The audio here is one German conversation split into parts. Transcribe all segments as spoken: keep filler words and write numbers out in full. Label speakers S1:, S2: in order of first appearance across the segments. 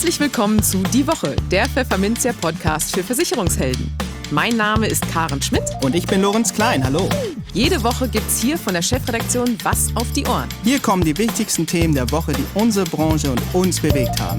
S1: Herzlich willkommen zu Die Woche, der Pfefferminzia Podcast für Versicherungshelden. Mein Name ist Karen Schmidt.
S2: Und ich bin Lorenz Klein, hallo.
S1: Jede Woche gibt's hier von der Chefredaktion was auf die Ohren.
S2: Hier kommen die wichtigsten Themen der Woche, die unsere Branche und uns bewegt haben.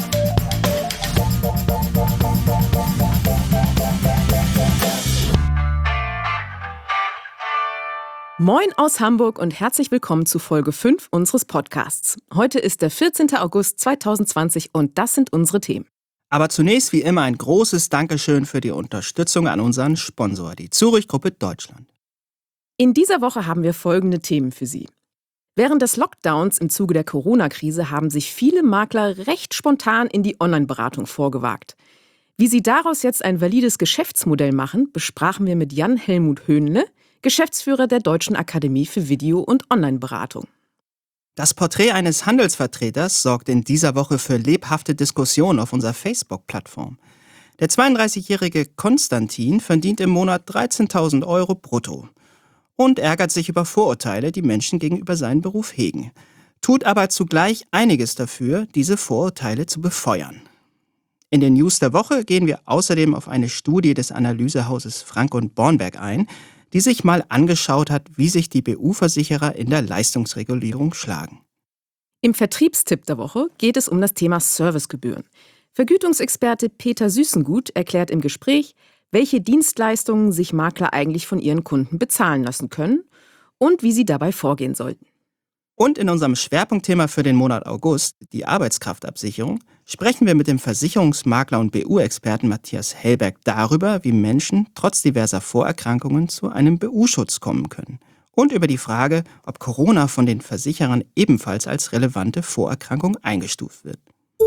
S1: Moin aus Hamburg und herzlich willkommen zu Folge fünf unseres Podcasts. Heute ist der vierzehnten August zweitausendzwanzig und das sind unsere Themen.
S2: Aber zunächst wie immer ein großes Dankeschön für die Unterstützung an unseren Sponsor, die Zurich Gruppe Deutschland.
S1: In dieser Woche haben wir folgende Themen für Sie. Während des Lockdowns im Zuge der Corona-Krise haben sich viele Makler recht spontan in die Online-Beratung vorgewagt. Wie sie daraus jetzt ein valides Geschäftsmodell machen, besprachen wir mit Jan-Helmut Höhnle, Geschäftsführer der Deutschen Akademie für Video- und Online-Beratung.
S2: Das Porträt eines Handelsvertreters sorgt in dieser Woche für lebhafte Diskussionen auf unserer Facebook-Plattform. Der zweiunddreißigjährige Konstantin verdient im Monat dreizehntausend Euro brutto und ärgert sich über Vorurteile, die Menschen gegenüber seinem Beruf hegen, tut aber zugleich einiges dafür, diese Vorurteile zu befeuern. In den News der Woche gehen wir außerdem auf eine Studie des Analysehauses Frank und Bornberg ein, die sich mal angeschaut hat, wie sich die B U-Versicherer in der Leistungsregulierung schlagen.
S1: Im Vertriebstipp der Woche geht es um das Thema Servicegebühren. Vergütungsexperte Peter Süßengut erklärt im Gespräch, welche Dienstleistungen sich Makler eigentlich von ihren Kunden bezahlen lassen können und wie sie dabei vorgehen sollten.
S2: Und in unserem Schwerpunktthema für den Monat August, die Arbeitskraftabsicherung, sprechen wir mit dem Versicherungsmakler und B U-Experten Matthias Hellberg darüber, wie Menschen trotz diverser Vorerkrankungen zu einem B U-Schutz kommen können. Und über die Frage, ob Corona von den Versicherern ebenfalls als relevante Vorerkrankung eingestuft wird.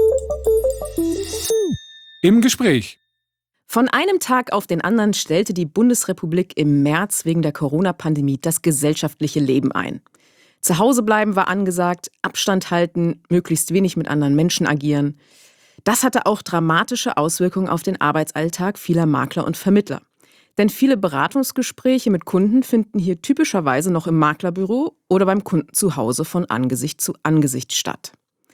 S3: Im Gespräch.
S1: Von einem Tag auf den anderen stellte die Bundesrepublik im März wegen der Corona-Pandemie das gesellschaftliche Leben ein. Zu Hause bleiben war angesagt, Abstand halten, möglichst wenig mit anderen Menschen agieren. Das hatte auch dramatische Auswirkungen auf den Arbeitsalltag vieler Makler und Vermittler. Denn viele Beratungsgespräche mit Kunden finden hier typischerweise noch im Maklerbüro oder beim Kunden zu Hause von Angesicht zu Angesicht statt.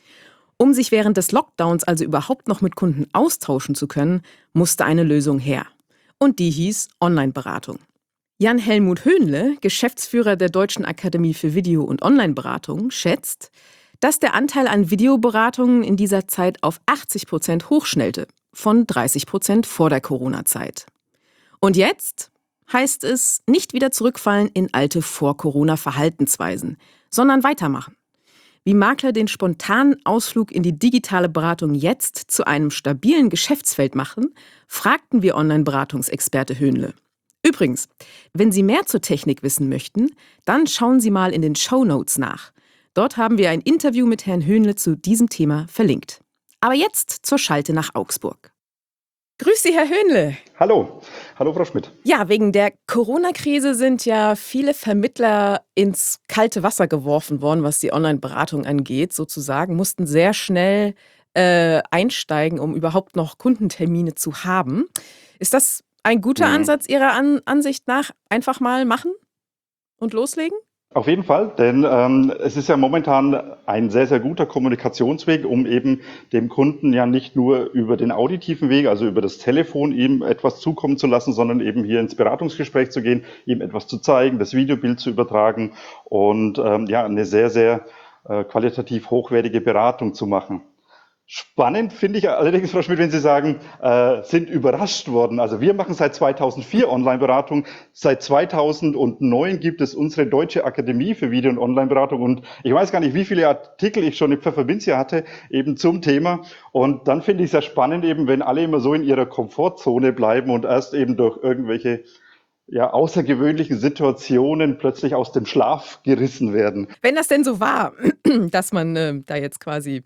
S1: Um sich während des Lockdowns also überhaupt noch mit Kunden austauschen zu können, musste eine Lösung her. Und die hieß Online-Beratung. Jan-Helmut Höhnle, Geschäftsführer der Deutschen Akademie für Video- und Online-Beratung, schätzt, dass der Anteil an Videoberatungen in dieser Zeit auf achtzig Prozent hochschnellte, von dreißig Prozent vor der Corona-Zeit. Und jetzt heißt es nicht wieder zurückfallen in alte Vor-Corona-Verhaltensweisen, sondern weitermachen. Wie Makler den spontanen Ausflug in die digitale Beratung jetzt zu einem stabilen Geschäftsfeld machen, fragten wir Online-Beratungsexperte Höhnle. Übrigens, wenn Sie mehr zur Technik wissen möchten, dann schauen Sie mal in den Shownotes nach. Dort haben wir ein Interview mit Herrn Höhnle zu diesem Thema verlinkt. Aber jetzt zur Schalte nach Augsburg. Grüß Sie, Herr Höhnle.
S4: Hallo, hallo Frau Schmidt.
S1: Ja, wegen der Corona-Krise sind ja viele Vermittler ins kalte Wasser geworfen worden, was die Online-Beratung angeht, sozusagen, mussten sehr schnell äh, einsteigen, um überhaupt noch Kundentermine zu haben. Ist das ein guter
S4: Mhm.
S1: Ansatz Ihrer An- Ansicht nach? Einfach mal machen und loslegen?
S4: Auf jeden Fall, denn ähm, es ist ja momentan ein sehr, sehr guter Kommunikationsweg, um eben dem Kunden ja nicht nur über den auditiven Weg, also über das Telefon, ihm etwas zukommen zu lassen, sondern eben hier ins Beratungsgespräch zu gehen, ihm etwas zu zeigen, das Videobild zu übertragen und ähm, ja, eine sehr, sehr äh, qualitativ hochwertige Beratung zu machen. Spannend finde ich allerdings, Frau Schmidt, wenn Sie sagen, äh, sind überrascht worden. Also wir machen seit zweitausendvier Online-Beratung. Seit zweitausendneun gibt es unsere Deutsche Akademie für Video- und Online-Beratung. Und ich weiß gar nicht, wie viele Artikel ich schon im Pfefferminzia hatte, eben zum Thema. Und dann finde ich es sehr spannend, eben wenn alle immer so in ihrer Komfortzone bleiben und erst eben durch irgendwelche ja, außergewöhnlichen Situationen plötzlich aus dem Schlaf gerissen werden.
S1: Wenn das denn so war, dass man äh, da jetzt quasi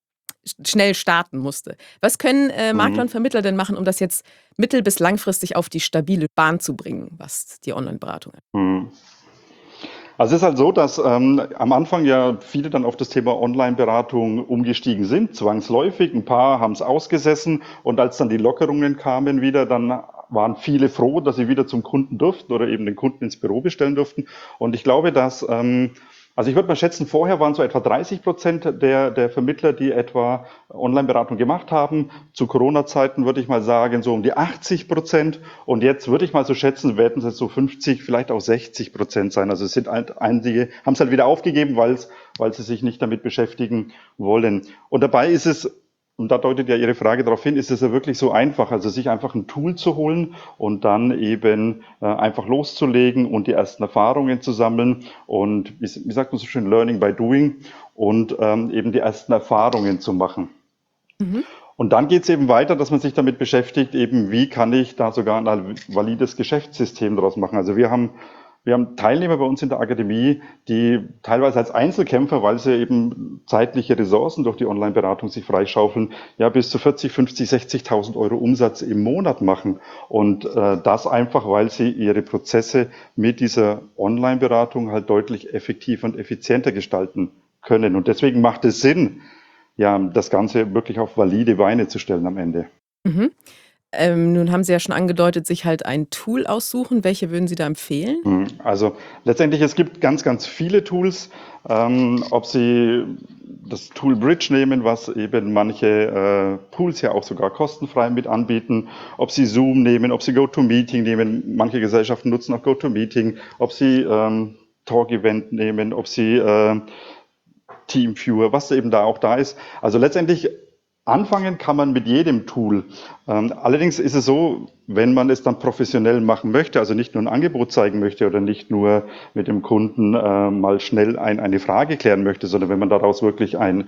S1: schnell starten musste. Was können äh, Makler
S4: Mhm.
S1: und Vermittler denn machen, um das jetzt mittel- bis langfristig auf die stabile Bahn zu bringen, was die Online-Beratung angeht?
S4: Mhm. Also es ist halt so, dass ähm, am Anfang ja viele dann auf das Thema Online-Beratung umgestiegen sind, zwangsläufig. Ein paar haben es ausgesessen und als dann die Lockerungen kamen wieder, dann waren viele froh, dass sie wieder zum Kunden durften oder eben den Kunden ins Büro bestellen durften. Und ich glaube, dass ähm, Also ich würde mal schätzen, vorher waren so etwa dreißig Prozent der, der Vermittler, die etwa Online-Beratung gemacht haben. Zu Corona-Zeiten würde ich mal sagen, so um die achtzig Prozent. Und jetzt würde ich mal so schätzen, werden es jetzt so fünfzig, vielleicht auch sechzig Prozent sein. Also es sind halt einige, haben es halt wieder aufgegeben, weil es, weil sie sich nicht damit beschäftigen wollen. Und dabei ist es, und da deutet ja Ihre Frage darauf hin, ist es ja wirklich so einfach, also sich einfach ein Tool zu holen und dann eben äh, einfach loszulegen und die ersten Erfahrungen zu sammeln und, wie, wie sagt man so schön, Learning by Doing und ähm, eben die ersten Erfahrungen zu machen.
S1: Mhm.
S4: Und dann geht es eben weiter, dass man sich damit beschäftigt, eben wie kann ich da sogar ein valides Geschäftssystem daraus machen. Also wir haben Wir haben Teilnehmer bei uns in der Akademie, die teilweise als Einzelkämpfer, weil sie eben zeitliche Ressourcen durch die Online-Beratung sich freischaufeln, ja bis zu vierzig, fünfzig, sechzigtausend Euro Umsatz im Monat machen. Und äh, das einfach, weil sie ihre Prozesse mit dieser Online-Beratung halt deutlich effektiver und effizienter gestalten können. Und deswegen macht es Sinn, ja, das Ganze wirklich auf valide Beine zu stellen am Ende.
S1: Mhm. Ähm, nun haben Sie ja schon angedeutet, sich halt ein Tool aussuchen. Welche würden Sie da empfehlen?
S4: Also letztendlich, es gibt ganz, ganz viele Tools. Ähm, ob Sie das Tool Bridge nehmen, was eben manche äh, Pools ja auch sogar kostenfrei mit anbieten, ob Sie Zoom nehmen, ob Sie GoToMeeting nehmen, manche Gesellschaften nutzen auch GoToMeeting, ob Sie ähm, Talk-Event nehmen, ob Sie äh, Teamviewer, was eben da auch da ist. Also letztendlich anfangen kann man mit jedem Tool. Ähm, allerdings ist es so, wenn man es dann professionell machen möchte, also nicht nur ein Angebot zeigen möchte oder nicht nur mit dem Kunden äh, mal schnell ein, eine Frage klären möchte, sondern wenn man daraus wirklich ein,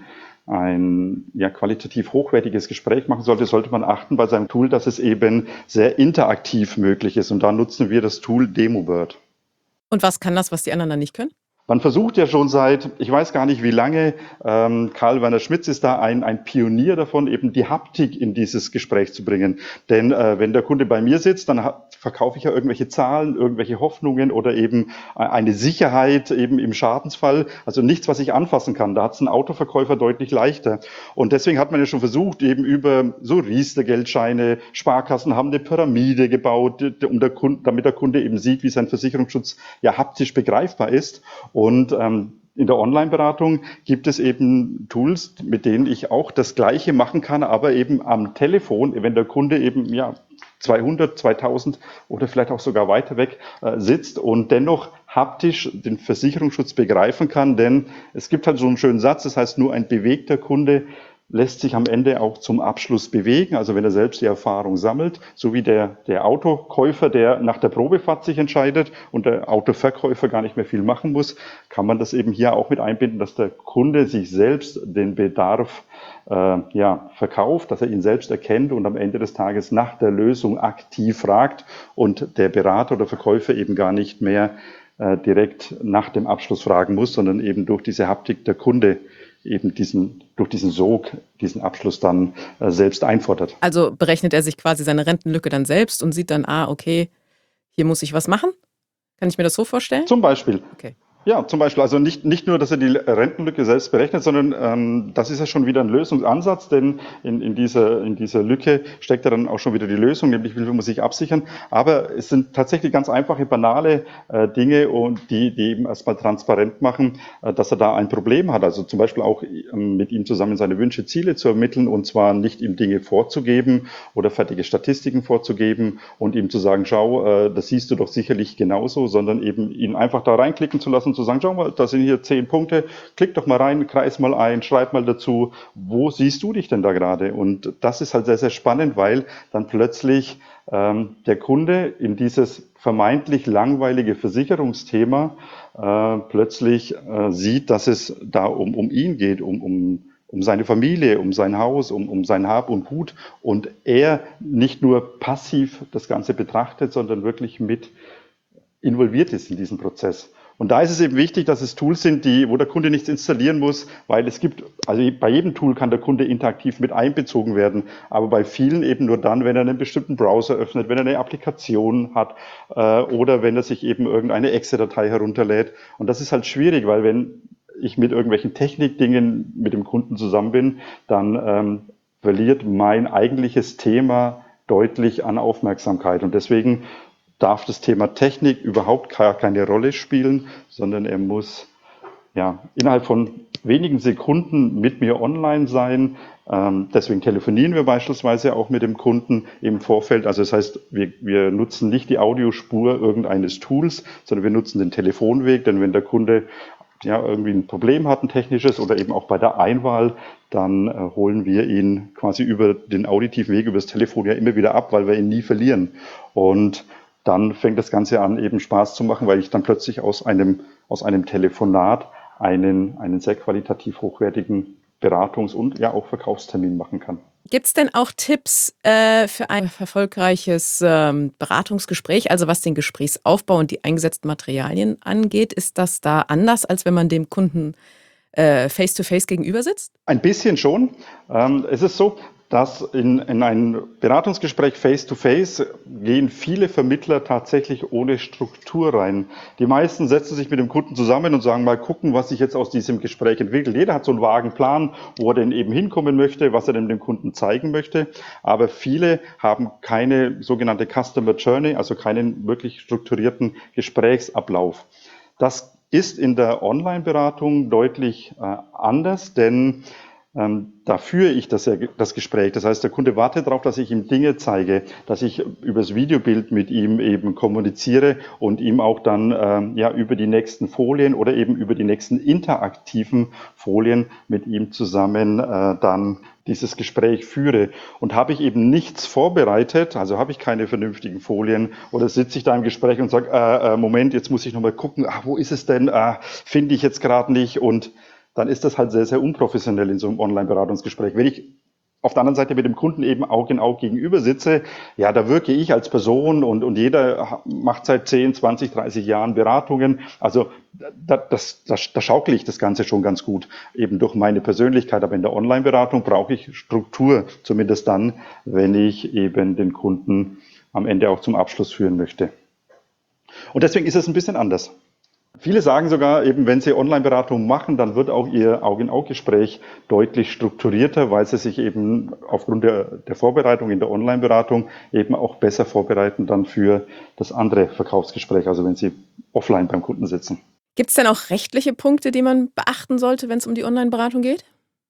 S4: ein ja, qualitativ hochwertiges Gespräch machen sollte, sollte man achten bei seinem Tool, dass es eben sehr interaktiv möglich ist. Und da nutzen wir das Tool DemoBird.
S1: Und was kann das, was die anderen dann nicht können?
S4: Man versucht ja schon seit, ich weiß gar nicht wie lange, ähm, Karl-Werner Schmitz ist da ein, ein Pionier davon, eben die Haptik in dieses Gespräch zu bringen. Denn äh, wenn der Kunde bei mir sitzt, dann ha- verkaufe ich ja irgendwelche Zahlen, irgendwelche Hoffnungen oder eben äh, eine Sicherheit eben im Schadensfall. Also nichts, was ich anfassen kann. Da hat es ein Autoverkäufer deutlich leichter. Und deswegen hat man ja schon versucht, eben über so Riester-Geldscheine, Sparkassen haben eine Pyramide gebaut, um der Kunde, damit der Kunde eben sieht, wie sein Versicherungsschutz ja haptisch begreifbar ist. Und ähm, in der Online-Beratung gibt es eben Tools, mit denen ich auch das Gleiche machen kann, aber eben am Telefon, wenn der Kunde eben ja zweihundert, zweitausend oder vielleicht auch sogar weiter weg äh, sitzt und dennoch haptisch den Versicherungsschutz begreifen kann. Denn es gibt halt so einen schönen Satz, das heißt, nur ein bewegter Kunde lässt sich am Ende auch zum Abschluss bewegen, also wenn er selbst die Erfahrung sammelt, so wie der, der Autokäufer, der nach der Probefahrt sich entscheidet und der Autoverkäufer gar nicht mehr viel machen muss, kann man das eben hier auch mit einbinden, dass der Kunde sich selbst den Bedarf äh, ja, verkauft, dass er ihn selbst erkennt und am Ende des Tages nach der Lösung aktiv fragt und der Berater oder Verkäufer eben gar nicht mehr äh, direkt nach dem Abschluss fragen muss, sondern eben durch diese Haptik der Kunde eben diesen, durch diesen Sog, diesen Abschluss dann äh, selbst einfordert.
S1: Also berechnet er sich quasi seine Rentenlücke dann selbst und sieht dann, ah, okay, hier muss ich was machen? Kann ich mir das so vorstellen?
S4: Zum Beispiel.
S1: Okay.
S4: Ja, zum Beispiel, also nicht, nicht nur, dass er die Rentenlücke selbst berechnet, sondern ähm, das ist ja schon wieder ein Lösungsansatz, denn in, in, dieser, in dieser Lücke steckt ja dann auch schon wieder die Lösung, nämlich wie will man sich absichern. Aber es sind tatsächlich ganz einfache, banale äh, Dinge, und die, die eben erstmal transparent machen, äh, dass er da ein Problem hat. Also zum Beispiel auch ähm, mit ihm zusammen seine Wünsche, Ziele zu ermitteln, und zwar nicht ihm Dinge vorzugeben oder fertige Statistiken vorzugeben und ihm zu sagen, schau, äh, das siehst du doch sicherlich genauso, sondern eben ihn einfach da reinklicken zu lassen, zu sagen, schau mal, da sind hier zehn Punkte, klick doch mal rein, kreis mal ein, schreib mal dazu, wo siehst du dich denn da gerade? Und das ist halt sehr, sehr spannend, weil dann plötzlich ähm, der Kunde in dieses vermeintlich langweilige Versicherungsthema äh, plötzlich äh, sieht, dass es da um, um ihn geht, um, um um seine Familie, um sein Haus, um, um sein Hab und Gut, und er nicht nur passiv das Ganze betrachtet, sondern wirklich mit involviert ist in diesen Prozess. Und da ist es eben wichtig, dass es Tools sind, die, wo der Kunde nichts installieren muss, weil es gibt, also bei jedem Tool kann der Kunde interaktiv mit einbezogen werden, aber bei vielen eben nur dann, wenn er einen bestimmten Browser öffnet, wenn er eine Applikation hat äh, oder wenn er sich eben irgendeine Exe-Datei herunterlädt. Und das ist halt schwierig, weil wenn ich mit irgendwelchen Technikdingen mit dem Kunden zusammen bin, dann ähm, verliert mein eigentliches Thema deutlich an Aufmerksamkeit. Und deswegen darf das Thema Technik überhaupt gar keine Rolle spielen, sondern er muss ja, innerhalb von wenigen Sekunden mit mir online sein. Ähm, deswegen telefonieren wir beispielsweise auch mit dem Kunden im Vorfeld. Also das heißt, wir, wir nutzen nicht die Audiospur irgendeines Tools, sondern wir nutzen den Telefonweg. Denn wenn der Kunde ja irgendwie ein Problem hat, ein technisches oder eben auch bei der Einwahl, dann äh, holen wir ihn quasi über den auditiven Weg, über das Telefon ja immer wieder ab, weil wir ihn nie verlieren. Und dann fängt das Ganze an, eben Spaß zu machen, weil ich dann plötzlich aus einem, aus einem Telefonat einen, einen sehr qualitativ hochwertigen Beratungs- und ja auch Verkaufstermin machen kann.
S1: Gibt es denn auch Tipps äh, für ein erfolgreiches ähm, Beratungsgespräch, also was den Gesprächsaufbau und die eingesetzten Materialien angeht? Ist das da anders, als wenn man dem Kunden äh, face-to-face gegenüber sitzt?
S4: Ein bisschen schon. Ähm, es ist so, dass in, in ein Beratungsgespräch face-to-face gehen viele Vermittler tatsächlich ohne Struktur rein. Die meisten setzen sich mit dem Kunden zusammen und sagen, mal gucken, was sich jetzt aus diesem Gespräch entwickelt. Jeder hat so einen vagen Plan, wo er denn eben hinkommen möchte, was er denn dem Kunden zeigen möchte. Aber viele haben keine sogenannte Customer Journey, also keinen wirklich strukturierten Gesprächsablauf. Das ist in der Online-Beratung deutlich äh, anders, denn ähm, da führe ich das, das Gespräch. Das heißt, der Kunde wartet darauf, dass ich ihm Dinge zeige, dass ich übers Videobild mit ihm eben kommuniziere und ihm auch dann ähm, ja über die nächsten Folien oder eben über die nächsten interaktiven Folien mit ihm zusammen äh, dann dieses Gespräch führe. Und habe ich eben nichts vorbereitet, also habe ich keine vernünftigen Folien oder sitze ich da im Gespräch und sage, äh, äh, Moment, jetzt muss ich nochmal gucken, ach, wo ist es denn, äh, finde ich jetzt gerade nicht, und dann ist das halt sehr, sehr unprofessionell in so einem Online-Beratungsgespräch. Wenn ich auf der anderen Seite mit dem Kunden eben Auge in Auge gegenüber sitze, ja, da wirke ich als Person und, und jeder macht seit zehn, zwanzig, dreißig Jahren Beratungen. Also da, das, das, da schaukle ich das Ganze schon ganz gut, eben durch meine Persönlichkeit. Aber in der Online-Beratung brauche ich Struktur, zumindest dann, wenn ich eben den Kunden am Ende auch zum Abschluss führen möchte. Und deswegen ist es ein bisschen anders. Viele sagen sogar, eben wenn sie Online-Beratung machen, dann wird auch ihr Auge-in-Auge-Gespräch deutlich strukturierter, weil sie sich eben aufgrund der, der Vorbereitung in der Online-Beratung eben auch besser vorbereiten dann für das andere Verkaufsgespräch, also wenn sie offline beim Kunden sitzen.
S1: Gibt es denn auch rechtliche Punkte, die man beachten sollte, wenn es um die Online-Beratung geht?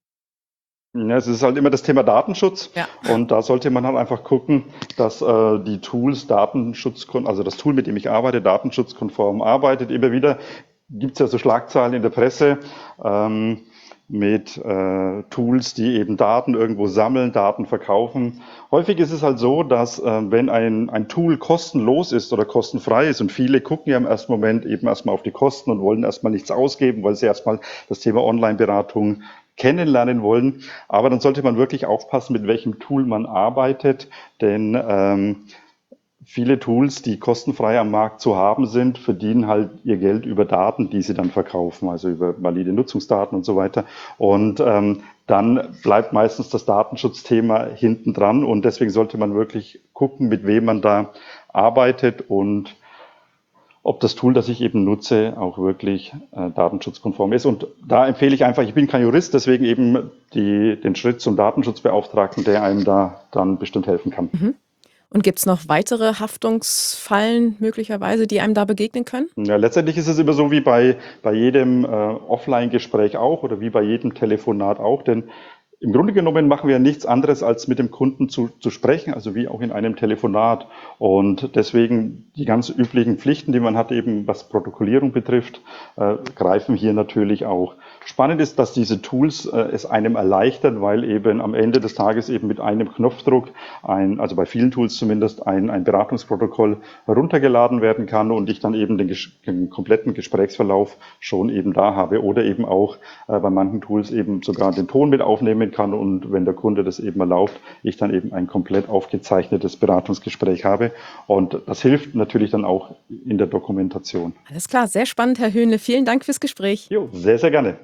S4: Ja, es ist halt immer das Thema Datenschutz,
S1: Ja.
S4: Und da sollte man halt einfach gucken, dass äh, die Tools Datenschutz, also das Tool, mit dem ich arbeite, datenschutzkonform arbeitet. Immer wieder gibt es ja so Schlagzeilen in der Presse ähm, mit äh, Tools, die eben Daten irgendwo sammeln, Daten verkaufen. Häufig ist es halt so, dass äh, wenn ein, ein Tool kostenlos ist oder kostenfrei ist, und viele gucken ja im ersten Moment eben erstmal auf die Kosten und wollen erstmal nichts ausgeben, weil sie erstmal das Thema Online-Beratung kennenlernen wollen. Aber dann sollte man wirklich aufpassen, mit welchem Tool man arbeitet, denn ähm, viele Tools, die kostenfrei am Markt zu haben sind, verdienen halt ihr Geld über Daten, die sie dann verkaufen, also über valide Nutzungsdaten und so weiter. Und ähm, dann bleibt meistens das Datenschutzthema hinten dran, und deswegen sollte man wirklich gucken, mit wem man da arbeitet und ob das Tool, das ich eben nutze, auch wirklich äh, datenschutzkonform ist. Und da empfehle ich einfach, ich bin kein Jurist, deswegen eben die, den Schritt zum Datenschutzbeauftragten, der einem da dann bestimmt helfen kann.
S1: Mhm. Und gibt es noch weitere Haftungsfallen möglicherweise, die einem da begegnen können?
S4: Ja, letztendlich ist es immer so wie bei, bei jedem äh, Offline-Gespräch auch oder wie bei jedem Telefonat auch, denn im Grunde genommen machen wir nichts anderes, als mit dem Kunden zu, zu sprechen, also wie auch in einem Telefonat. Und deswegen die ganz üblichen Pflichten, die man hat, eben was Protokollierung betrifft, äh, greifen hier natürlich auch. Spannend ist, dass diese Tools äh, es einem erleichtern, weil eben am Ende des Tages eben mit einem Knopfdruck, ein, also bei vielen Tools zumindest, ein, ein Beratungsprotokoll heruntergeladen werden kann und ich dann eben den, ges- den kompletten Gesprächsverlauf schon eben da habe, oder eben auch äh, bei manchen Tools eben sogar den Ton mit aufnehmen kann, und wenn der Kunde das eben erlaubt, ich dann eben ein komplett aufgezeichnetes Beratungsgespräch habe, und das hilft natürlich dann auch in der Dokumentation.
S1: Alles klar, sehr spannend, Herr Höhnle. Vielen Dank fürs Gespräch.
S4: Jo, sehr, sehr gerne.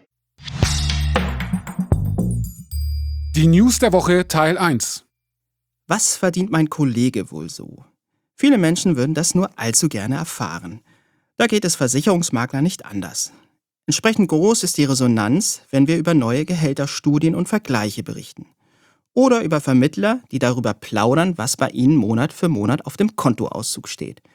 S3: Die News der Woche Teil eins.
S2: Was verdient mein Kollege wohl so? Viele Menschen würden das nur allzu gerne erfahren. Da geht es Versicherungsmakler nicht anders. Entsprechend groß ist die Resonanz, wenn wir über neue Gehälterstudien und Vergleiche berichten. Oder über Vermittler, die darüber plaudern, was bei ihnen Monat für Monat auf dem Kontoauszug steht.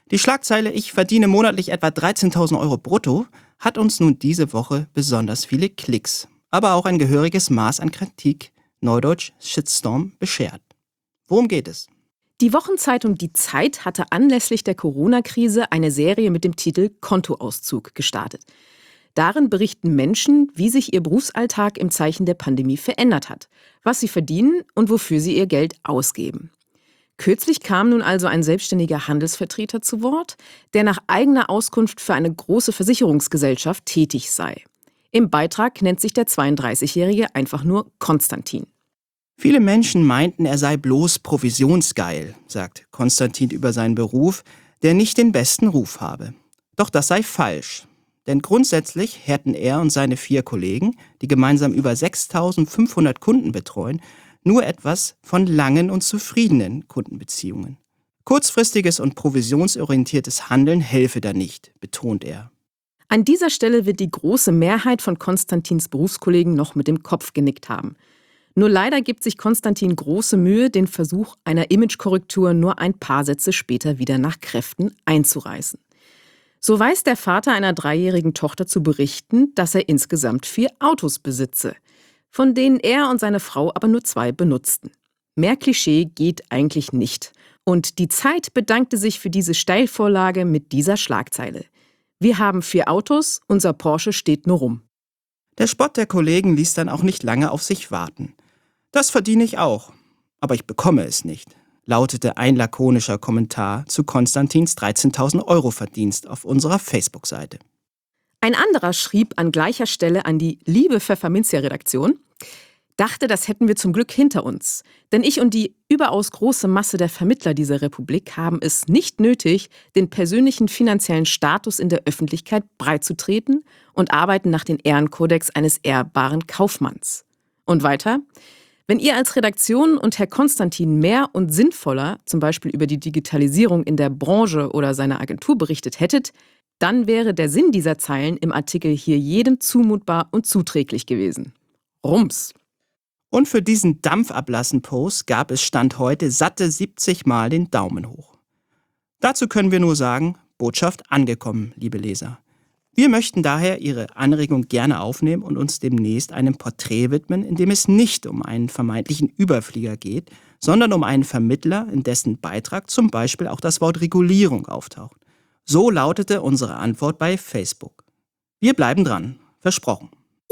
S2: Die Schlagzeile „Ich verdiene monatlich etwa dreizehntausend Euro brutto" hat uns nun diese Woche besonders viele Klicks, aber auch ein gehöriges Maß an Kritik, neudeutsch Shitstorm, beschert. Worum geht es?
S1: Die Wochenzeitung Die Zeit hatte anlässlich der Corona-Krise eine Serie mit dem Titel Kontoauszug gestartet. Darin berichten Menschen, wie sich ihr Berufsalltag im Zeichen der Pandemie verändert hat, was sie verdienen und wofür sie ihr Geld ausgeben. Kürzlich kam nun also ein selbstständiger Handelsvertreter zu Wort, der nach eigener Auskunft für eine große Versicherungsgesellschaft tätig sei. Im Beitrag nennt sich der zweiunddreißigjährige einfach nur Konstantin.
S2: Viele Menschen meinten, er sei bloß provisionsgeil, sagt Konstantin über seinen Beruf, der nicht den besten Ruf habe. Doch das sei falsch. Denn grundsätzlich hätten er und seine vier Kollegen, die gemeinsam über sechstausendfünfhundert Kunden betreuen, nur etwas von langen und zufriedenen Kundenbeziehungen. Kurzfristiges und provisionsorientiertes Handeln helfe da nicht, betont er.
S1: An dieser Stelle wird die große Mehrheit von Konstantins Berufskollegen noch mit dem Kopf genickt haben. Nur leider gibt sich Konstantin große Mühe, den Versuch einer Imagekorrektur nur ein paar Sätze später wieder nach Kräften einzureißen. So weiß der Vater einer dreijährigen Tochter zu berichten, dass er insgesamt vier Autos besitze, von denen er und seine Frau aber nur zwei benutzten. Mehr Klischee geht eigentlich nicht. Und die Zeit bedankte sich für diese Steilvorlage mit dieser Schlagzeile: Wir haben vier Autos, unser Porsche steht nur rum.
S2: Der Spott der Kollegen ließ dann auch nicht lange auf sich warten. Das verdiene ich auch, aber ich bekomme es nicht, lautete ein lakonischer Kommentar zu Konstantins dreizehntausend Euro Verdienst auf unserer Facebook-Seite.
S1: Ein anderer schrieb an gleicher Stelle an die liebe Pfefferminzia-Redaktion: Dachte, das hätten wir zum Glück hinter uns. Denn ich und die überaus große Masse der Vermittler dieser Republik haben es nicht nötig, den persönlichen finanziellen Status in der Öffentlichkeit breitzutreten und arbeiten nach dem Ehrenkodex eines ehrbaren Kaufmanns. Und weiter: Wenn ihr als Redaktion und Herr Konstantin mehr und sinnvoller, zum Beispiel über die Digitalisierung in der Branche oder seiner Agentur berichtet hättet, dann wäre der Sinn dieser Zeilen im Artikel hier jedem zumutbar und zuträglich gewesen. Rums.
S2: Und für diesen Dampfablassen-Post gab es Stand heute satte siebzig Mal den Daumen hoch. Dazu können wir nur sagen, Botschaft angekommen, liebe Leser. Wir möchten daher Ihre Anregung gerne aufnehmen und uns demnächst einem Porträt widmen, in dem es nicht um einen vermeintlichen Überflieger geht, sondern um einen Vermittler, in dessen Beitrag zum Beispiel auch das Wort Regulierung auftaucht. So lautete unsere Antwort bei Facebook. Wir bleiben dran, versprochen.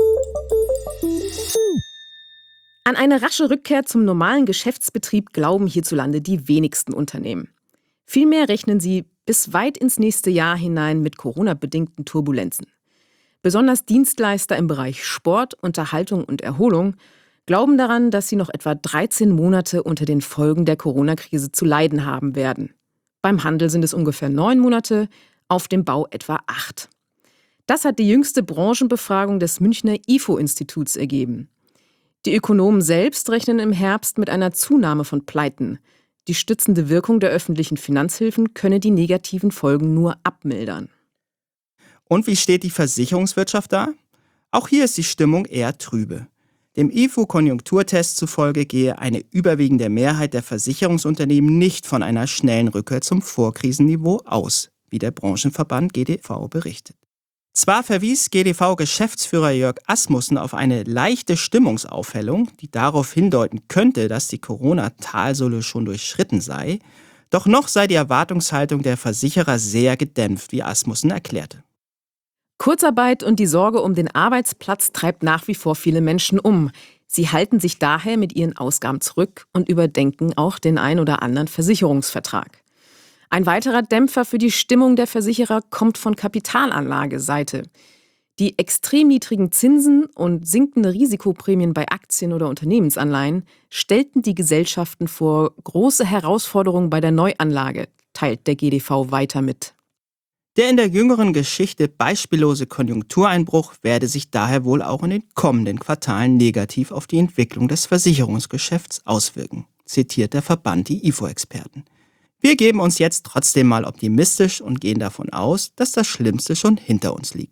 S1: An eine rasche Rückkehr zum normalen Geschäftsbetrieb glauben hierzulande die wenigsten Unternehmen. Vielmehr rechnen sie bis weit ins nächste Jahr hinein mit Corona-bedingten Turbulenzen. Besonders Dienstleister im Bereich Sport, Unterhaltung und Erholung glauben daran, dass sie noch etwa dreizehn Monate unter den Folgen der Corona-Krise zu leiden haben werden. Beim Handel sind es ungefähr neun Monate, auf dem Bau etwa acht. Das hat die jüngste Branchenbefragung des Münchner I F O-Instituts ergeben. Die Ökonomen selbst rechnen im Herbst mit einer Zunahme von Pleiten. Die stützende Wirkung der öffentlichen Finanzhilfen könne die negativen Folgen nur abmildern.
S2: Und wie steht die Versicherungswirtschaft da? Auch hier ist die Stimmung eher trübe. Dem I F O-Konjunkturtest zufolge gehe eine überwiegende Mehrheit der Versicherungsunternehmen nicht von einer schnellen Rückkehr zum Vorkrisenniveau aus, wie der Branchenverband G D V berichtet. Zwar verwies G D V-Geschäftsführer Jörg Asmussen auf eine leichte Stimmungsaufhellung, die darauf hindeuten könnte, dass die Corona-Talsohle schon durchschritten sei, doch noch sei die Erwartungshaltung der Versicherer sehr gedämpft, wie Asmussen erklärte.
S1: Kurzarbeit und die Sorge um den Arbeitsplatz treibt nach wie vor viele Menschen um. Sie halten sich daher mit ihren Ausgaben zurück und überdenken auch den ein oder anderen Versicherungsvertrag. Ein weiterer Dämpfer für die Stimmung der Versicherer kommt von Kapitalanlageseite. Die extrem niedrigen Zinsen und sinkende Risikoprämien bei Aktien oder Unternehmensanleihen stellten die Gesellschaften vor große Herausforderungen bei der Neuanlage, teilt der G D V weiter mit.
S2: Der in der jüngeren Geschichte beispiellose Konjunktureinbruch werde sich daher wohl auch in den kommenden Quartalen negativ auf die Entwicklung des Versicherungsgeschäfts auswirken, zitiert der Verband die I F O-Experten. Wir geben uns jetzt trotzdem mal optimistisch und gehen davon aus, dass das Schlimmste schon hinter uns liegt.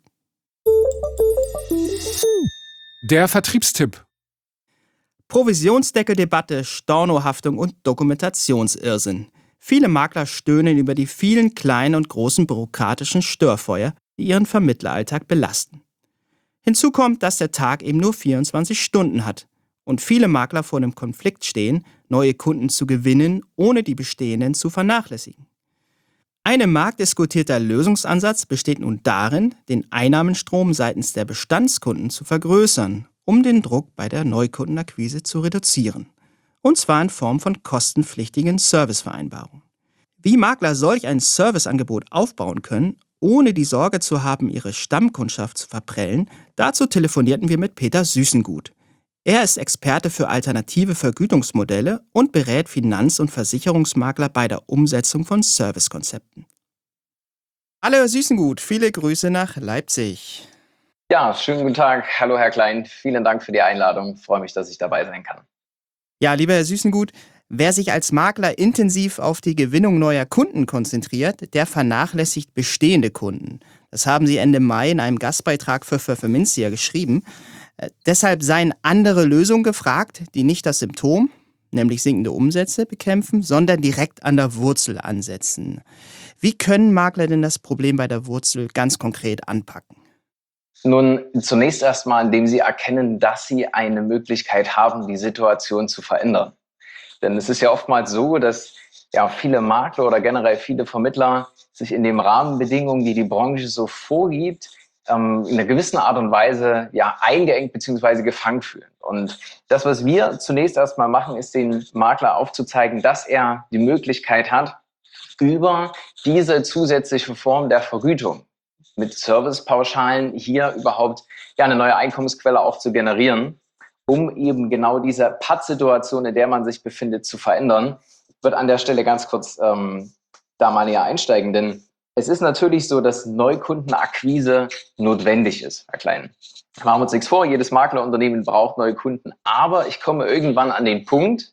S3: Der Vertriebstipp.
S2: Provisionsdeckeldebatte, Stornohaftung und Dokumentationsirrsinn. Viele Makler stöhnen über die vielen kleinen und großen bürokratischen Störfeuer, die ihren Vermittleralltag belasten. Hinzu kommt, dass der Tag eben nur vierundzwanzig Stunden hat und viele Makler vor dem Konflikt stehen, neue Kunden zu gewinnen, ohne die bestehenden zu vernachlässigen. Ein im Markt diskutierter Lösungsansatz besteht nun darin, den Einnahmenstrom seitens der Bestandskunden zu vergrößern, um den Druck bei der Neukundenakquise zu reduzieren. Und zwar in Form von kostenpflichtigen Servicevereinbarungen. Wie Makler solch ein Serviceangebot aufbauen können, ohne die Sorge zu haben, ihre Stammkundschaft zu verprellen, dazu telefonierten wir mit Peter Süßengut. Er ist Experte für alternative Vergütungsmodelle und berät Finanz- und Versicherungsmakler bei der Umsetzung von Servicekonzepten. Hallo Herr Süßengut, viele Grüße nach Leipzig.
S5: Ja, schönen guten Tag. Hallo Herr Klein, vielen Dank für die Einladung. Ich freue mich, dass ich dabei sein kann.
S2: Ja, lieber Herr Süßengut, wer sich als Makler intensiv auf die Gewinnung neuer Kunden konzentriert, der vernachlässigt bestehende Kunden. Das haben Sie Ende Mai in einem Gastbeitrag für Pfefferminzia geschrieben. Äh, deshalb seien andere Lösungen gefragt, die nicht das Symptom, nämlich sinkende Umsätze, bekämpfen, sondern direkt an der Wurzel ansetzen. Wie können Makler denn das Problem bei der Wurzel ganz konkret anpacken?
S5: Nun, zunächst erstmal, indem Sie erkennen, dass Sie eine Möglichkeit haben, die Situation zu verändern. Denn es ist ja oftmals so, dass ja viele Makler oder generell viele Vermittler sich in den Rahmenbedingungen, die die Branche so vorgibt, ähm, in einer gewissen Art und Weise ja eingeengt bzw. gefangen fühlen. Und das, was wir zunächst erstmal machen, ist den Makler aufzuzeigen, dass er die Möglichkeit hat, über diese zusätzliche Form der Vergütung mit Servicepauschalen hier überhaupt ja, eine neue Einkommensquelle auch zu generieren, um eben genau diese Pattsituation, in der man sich befindet, zu verändern. Ich würde an der Stelle ganz kurz ähm, da mal näher einsteigen, denn es ist natürlich so, dass Neukundenakquise notwendig ist, Herr Klein. Machen wir uns nichts vor, jedes Maklerunternehmen braucht neue Kunden, aber ich komme irgendwann an den Punkt,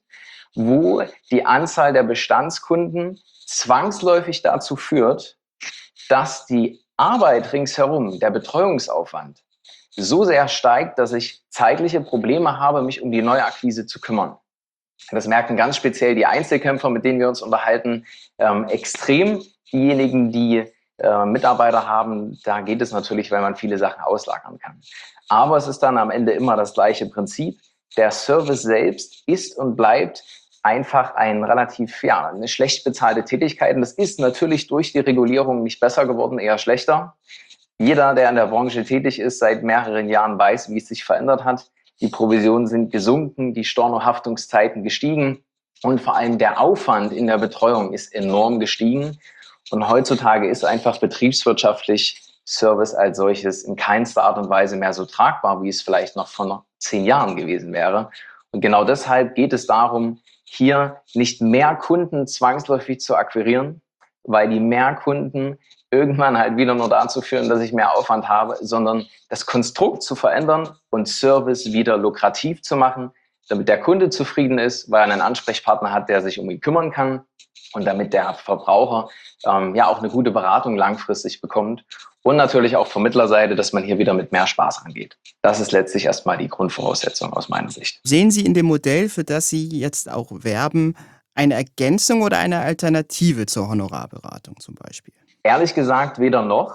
S5: wo die Anzahl der Bestandskunden zwangsläufig dazu führt, dass die Arbeit ringsherum, der Betreuungsaufwand, so sehr steigt, dass ich zeitliche Probleme habe, mich um die Neuakquise zu kümmern. Das merken ganz speziell die Einzelkämpfer, mit denen wir uns unterhalten, ähm, extrem. Diejenigen, die äh, Mitarbeiter haben, da geht es natürlich, weil man viele Sachen auslagern kann. Aber es ist dann am Ende immer das gleiche Prinzip. Der Service selbst ist und bleibt einfach ein relativ, ja, eine schlecht bezahlte Tätigkeit. Und das ist natürlich durch die Regulierung nicht besser geworden, eher schlechter. Jeder, der in der Branche tätig ist, seit mehreren Jahren weiß, wie es sich verändert hat. Die Provisionen sind gesunken, die Stornohaftungszeiten gestiegen und vor allem der Aufwand in der Betreuung ist enorm gestiegen. Und heutzutage ist einfach betriebswirtschaftlich Service als solches in keinster Art und Weise mehr so tragbar, wie es vielleicht noch vor zehn Jahren gewesen wäre. Und genau deshalb geht es darum, hier nicht mehr Kunden zwangsläufig zu akquirieren, weil die mehr Kunden irgendwann halt wieder nur dazu führen, dass ich mehr Aufwand habe, sondern das Konstrukt zu verändern und Service wieder lukrativ zu machen, damit der Kunde zufrieden ist, weil er einen Ansprechpartner hat, der sich um ihn kümmern kann und damit der Verbraucher ähm, ja auch eine gute Beratung langfristig bekommt und natürlich auch Vermittlerseite, dass man hier wieder mit mehr Spaß rangeht. Das ist letztlich erstmal die Grundvoraussetzung aus meiner Sicht.
S2: Sehen Sie in dem Modell, für das Sie jetzt auch werben, eine Ergänzung oder eine Alternative zur Honorarberatung zum Beispiel?
S5: Ehrlich gesagt weder noch,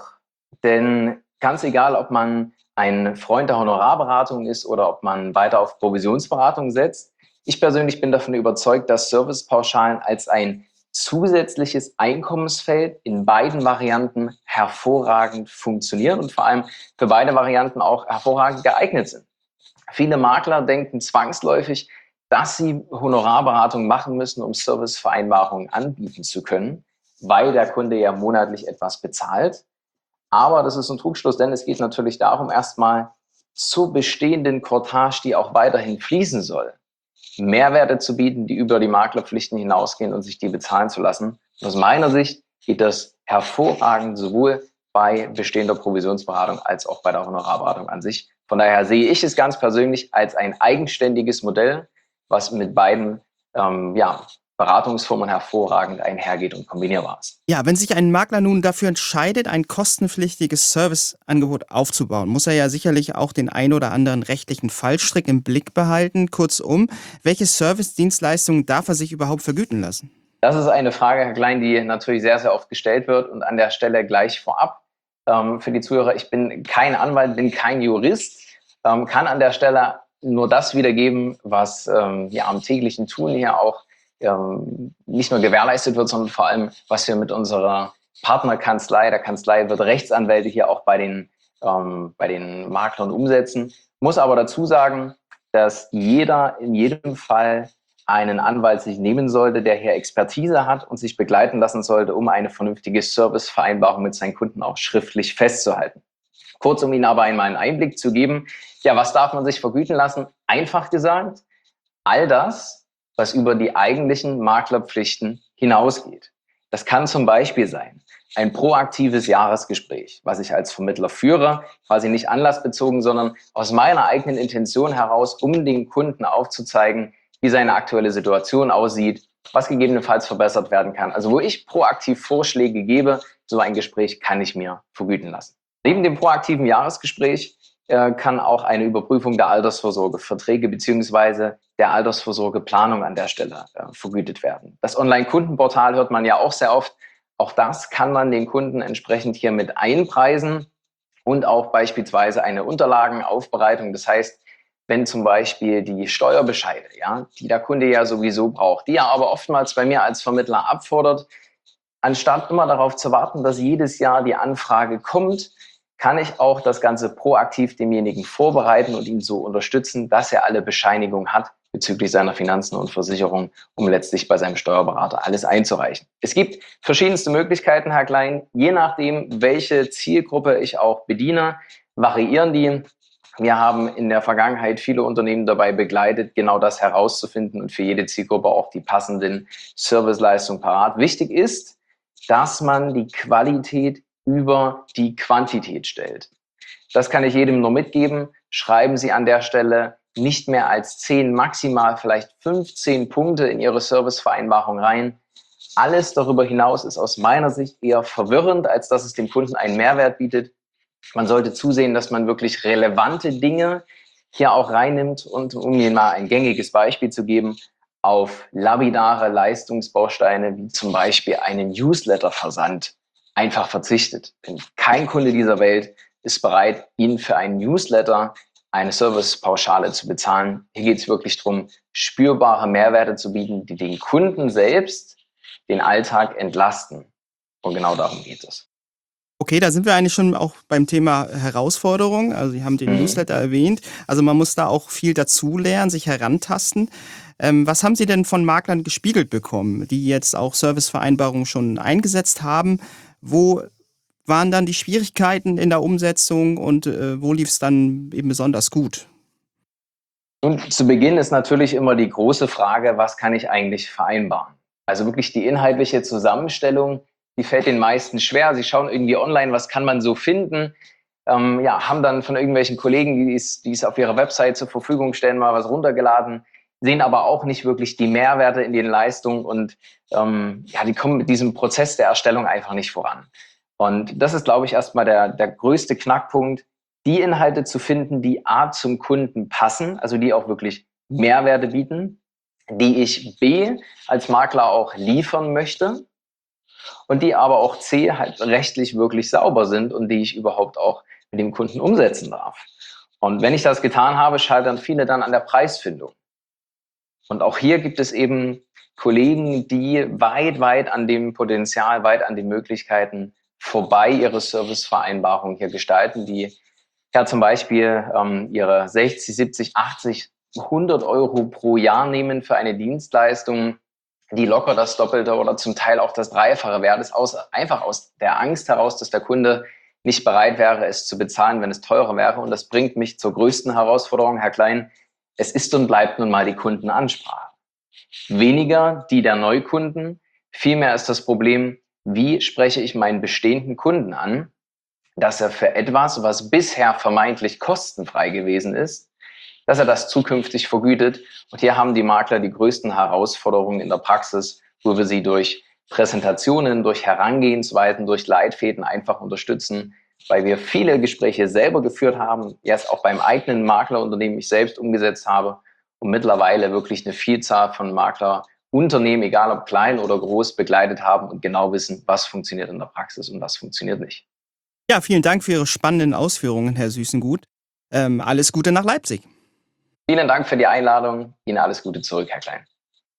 S5: denn ganz egal, ob man ein Freund der Honorarberatung ist oder ob man weiter auf Provisionsberatung setzt, ich persönlich bin davon überzeugt, dass Servicepauschalen als ein zusätzliches Einkommensfeld in beiden Varianten hervorragend funktionieren und vor allem für beide Varianten auch hervorragend geeignet sind. Viele Makler denken zwangsläufig, dass sie Honorarberatung machen müssen, um Servicevereinbarungen anbieten zu können, weil der Kunde ja monatlich etwas bezahlt. Aber das ist ein Trugschluss, denn es geht natürlich darum, erstmal zur bestehenden Cortage, die auch weiterhin fließen soll, Mehrwerte zu bieten, die über die Maklerpflichten hinausgehen und sich die bezahlen zu lassen. Und aus meiner Sicht geht das hervorragend sowohl bei bestehender Provisionsberatung als auch bei der Honorarberatung an sich. Von daher sehe ich es ganz persönlich als ein eigenständiges Modell, was mit beiden ähm, ja, Beratungsformen hervorragend einhergeht und kombinierbar ist.
S2: Ja, wenn sich ein Makler nun dafür entscheidet, ein kostenpflichtiges Serviceangebot aufzubauen, muss er ja sicherlich auch den ein oder anderen rechtlichen Fallstrick im Blick behalten. Kurzum, welche Servicedienstleistungen darf er sich überhaupt vergüten lassen?
S5: Das ist eine Frage, Herr Klein, die natürlich sehr, sehr oft gestellt wird. Und an der Stelle gleich vorab ähm, für die Zuhörer, ich bin kein Anwalt, bin kein Jurist, ähm, kann an der Stelle nur das wiedergeben, was ähm, ja, am täglichen Tun hier auch ähm, nicht nur gewährleistet wird, sondern vor allem, was wir mit unserer Partnerkanzlei, der Kanzlei wird Rechtsanwälte hier auch bei den, ähm, bei den Maklern umsetzen. Muss aber dazu sagen, dass jeder in jedem Fall einen Anwalt sich nehmen sollte, der hier Expertise hat und sich begleiten lassen sollte, um eine vernünftige Servicevereinbarung mit seinen Kunden auch schriftlich festzuhalten. Kurz, um Ihnen aber einmal einen Einblick zu geben, ja, was darf man sich vergüten lassen? Einfach gesagt, all das, was über die eigentlichen Maklerpflichten hinausgeht. Das kann zum Beispiel sein, ein proaktives Jahresgespräch, was ich als Vermittler führe, quasi nicht anlassbezogen, sondern aus meiner eigenen Intention heraus, um den Kunden aufzuzeigen, wie seine aktuelle Situation aussieht, was gegebenenfalls verbessert werden kann. Also wo ich proaktiv Vorschläge gebe, so ein Gespräch kann ich mir vergüten lassen. Neben dem proaktiven Jahresgespräch äh, kann auch eine Überprüfung der Altersvorsorgeverträge bzw. der Altersvorsorgeplanung an der Stelle äh, vergütet werden. Das Online-Kundenportal hört man ja auch sehr oft. Auch das kann man den Kunden entsprechend hier mit einpreisen und auch beispielsweise eine Unterlagenaufbereitung. Das heißt, wenn zum Beispiel die Steuerbescheide, ja, die der Kunde ja sowieso braucht, die er aber oftmals bei mir als Vermittler abfordert, anstatt immer darauf zu warten, dass jedes Jahr die Anfrage kommt, kann ich auch das Ganze proaktiv demjenigen vorbereiten und ihn so unterstützen, dass er alle Bescheinigungen hat bezüglich seiner Finanzen und Versicherung, um letztlich bei seinem Steuerberater alles einzureichen. Es gibt verschiedenste Möglichkeiten, Herr Klein. Je nachdem, welche Zielgruppe ich auch bediene, variieren die. Wir haben in der Vergangenheit viele Unternehmen dabei begleitet, genau das herauszufinden und für jede Zielgruppe auch die passenden Serviceleistungen parat. Wichtig ist, dass man die Qualität über die Quantität stellt. Das kann ich jedem nur mitgeben. Schreiben Sie an der Stelle nicht mehr als zehn, maximal vielleicht fünfzehn Punkte in Ihre Servicevereinbarung rein. Alles darüber hinaus ist aus meiner Sicht eher verwirrend, als dass es dem Kunden einen Mehrwert bietet. Man sollte zusehen, dass man wirklich relevante Dinge hier auch reinnimmt und, um Ihnen mal ein gängiges Beispiel zu geben, auf lapidare Leistungsbausteine wie zum Beispiel einen Newsletter-Versand einfach verzichtet. Denn kein Kunde dieser Welt ist bereit, Ihnen für einen Newsletter eine Servicepauschale zu bezahlen. Hier geht es wirklich darum, spürbare Mehrwerte zu bieten, die den Kunden selbst den Alltag entlasten. Und genau darum geht es.
S2: Okay, da sind wir eigentlich schon auch beim Thema Herausforderung. Also Sie haben den
S5: Mhm.
S2: Newsletter erwähnt. Also man muss da auch viel dazu lernen, sich herantasten. Ähm, was haben Sie denn von Maklern gespiegelt bekommen, die jetzt auch Servicevereinbarungen schon eingesetzt haben? Wo waren dann die Schwierigkeiten in der Umsetzung und äh, wo lief es dann eben besonders gut?
S5: Und zu Beginn ist natürlich immer die große Frage, was kann ich eigentlich vereinbaren? Also wirklich die inhaltliche Zusammenstellung, die fällt den meisten schwer. Sie schauen irgendwie online, was kann man so finden? Ähm, ja, haben dann von irgendwelchen Kollegen, die es, die es auf ihrer Website zur Verfügung stellen, mal was runtergeladen, sehen aber auch nicht wirklich die Mehrwerte in den Leistungen und ähm, ja, die kommen mit diesem Prozess der Erstellung einfach nicht voran. Und das ist, glaube ich, erstmal der, der größte Knackpunkt, die Inhalte zu finden, die A zum Kunden passen, also die auch wirklich Mehrwerte bieten, die ich B als Makler auch liefern möchte und die aber auch C halt rechtlich wirklich sauber sind und die ich überhaupt auch mit dem Kunden umsetzen darf. Und wenn ich das getan habe, scheitern viele dann an der Preisfindung. Und auch hier gibt es eben Kollegen, die weit, weit an dem Potenzial, weit an den Möglichkeiten vorbei ihre Servicevereinbarung hier gestalten, die ja zum Beispiel ähm, ihre sechzig, siebzig, achtzig, hundert Euro pro Jahr nehmen für eine Dienstleistung, die locker das Doppelte oder zum Teil auch das Dreifache wert ist, aus, einfach aus der Angst heraus, dass der Kunde nicht bereit wäre, es zu bezahlen, wenn es teurer wäre. Und das bringt mich zur größten Herausforderung, Herr Klein. Es ist und bleibt nun mal die Kundenansprache. Weniger die der Neukunden. Vielmehr ist das Problem, wie spreche ich meinen bestehenden Kunden an, dass er für etwas, was bisher vermeintlich kostenfrei gewesen ist, dass er das zukünftig vergütet. Und hier haben die Makler die größten Herausforderungen in der Praxis, wo wir sie durch Präsentationen, durch Herangehensweisen, durch Leitfäden einfach unterstützen, weil wir viele Gespräche selber geführt haben, jetzt auch beim eigenen Maklerunternehmen ich selbst umgesetzt habe und mittlerweile wirklich eine Vielzahl von Makler Unternehmen, egal ob klein oder groß, begleitet haben und genau wissen, was funktioniert in der Praxis und was funktioniert nicht.
S2: Ja, vielen Dank für Ihre spannenden Ausführungen, Herr Süßengut. Ähm, alles Gute nach Leipzig.
S5: Vielen Dank für die Einladung. Ihnen alles Gute zurück, Herr Klein.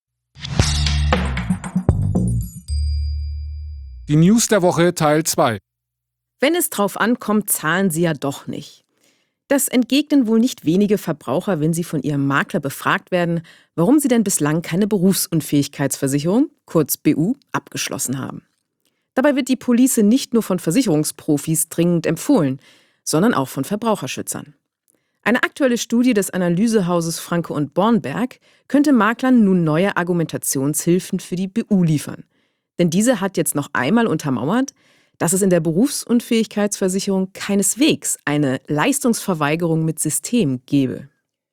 S3: Die News der Woche Teil zwei.
S1: Wenn es drauf ankommt, zahlen sie ja doch nicht. Das entgegnen wohl nicht wenige Verbraucher, wenn sie von ihrem Makler befragt werden, warum sie denn bislang keine Berufsunfähigkeitsversicherung, kurz B U, abgeschlossen haben. Dabei wird die Police nicht nur von Versicherungsprofis dringend empfohlen, sondern auch von Verbraucherschützern. Eine aktuelle Studie des Analysehauses Franke und Bornberg könnte Maklern nun neue Argumentationshilfen für die B U liefern. Denn diese hat jetzt noch einmal untermauert, dass es in der Berufsunfähigkeitsversicherung keineswegs eine Leistungsverweigerung mit System gebe.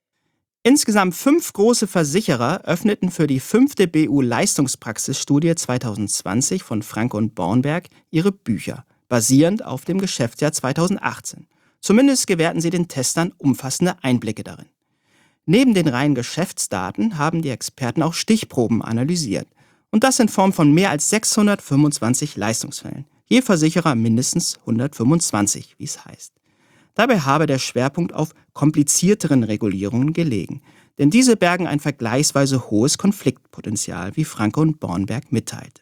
S2: Insgesamt fünf große Versicherer öffneten für die fünfte B U-Leistungspraxisstudie zwanzig zwanzig von Franke und Bornberg ihre Bücher, basierend auf dem Geschäftsjahr zweitausendachtzehn. Zumindest gewährten sie den Testern umfassende Einblicke darin. Neben den reinen Geschäftsdaten haben die Experten auch Stichproben analysiert. Und das in Form von mehr als sechshundertfünfundzwanzig Leistungsfällen. Je Versicherer mindestens hundertfünfundzwanzig, wie es heißt. Dabei habe der Schwerpunkt auf komplizierteren Regulierungen gelegen. Denn diese bergen ein vergleichsweise hohes Konfliktpotenzial, wie Franke und Bornberg mitteilt.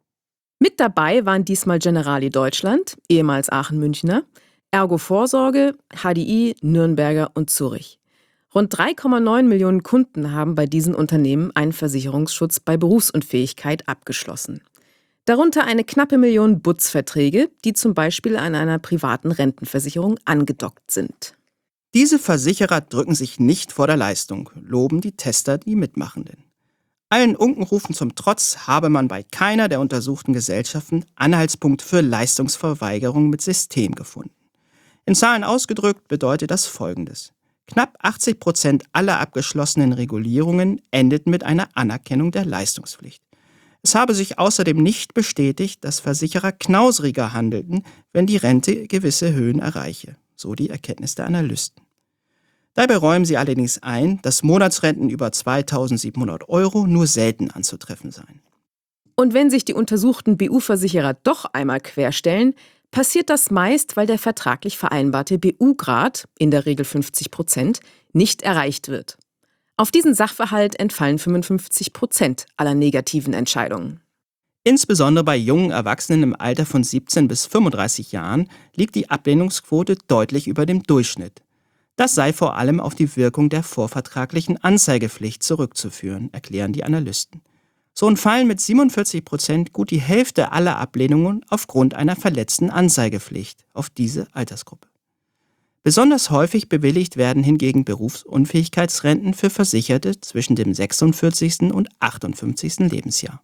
S1: Mit dabei waren diesmal Generali Deutschland, ehemals Aachen-Münchner, Ergo Vorsorge, H D I, Nürnberger und Zurich. Rund drei Komma neun Millionen Kunden haben bei diesen Unternehmen einen Versicherungsschutz bei Berufsunfähigkeit abgeschlossen. Darunter eine knappe Million B U Z-Verträge, die zum Beispiel an einer privaten Rentenversicherung angedockt sind.
S2: Diese Versicherer drücken sich nicht vor der Leistung, loben die Tester die Mitmachenden. Allen Unkenrufen zum Trotz habe man bei keiner der untersuchten Gesellschaften Anhaltspunkt für Leistungsverweigerung mit System gefunden. In Zahlen ausgedrückt bedeutet das Folgendes. Knapp achtzig Prozent aller abgeschlossenen Regulierungen endeten mit einer Anerkennung der Leistungspflicht. Es habe sich außerdem nicht bestätigt, dass Versicherer knausriger handelten, wenn die Rente gewisse Höhen erreiche, so die Erkenntnis der Analysten. Dabei räumen sie allerdings ein, dass Monatsrenten über zweitausendsiebenhundert Euro nur selten anzutreffen seien.
S1: Und wenn sich die untersuchten B U-Versicherer doch einmal querstellen, passiert das meist, weil der vertraglich vereinbarte B U-Grad, in der Regel fünfzig Prozent, nicht erreicht wird. Auf diesen Sachverhalt entfallen fünfundfünfzig Prozent aller negativen Entscheidungen.
S2: Insbesondere bei jungen Erwachsenen im Alter von siebzehn bis fünfunddreißig Jahren liegt die Ablehnungsquote deutlich über dem Durchschnitt. Das sei vor allem auf die Wirkung der vorvertraglichen Anzeigepflicht zurückzuführen, erklären die Analysten. So entfallen mit siebenundvierzig Prozent gut die Hälfte aller Ablehnungen aufgrund einer verletzten Anzeigepflicht auf diese Altersgruppe. Besonders häufig bewilligt werden hingegen Berufsunfähigkeitsrenten für Versicherte zwischen dem sechsundvierzigsten und achtundfünfzigsten Lebensjahr.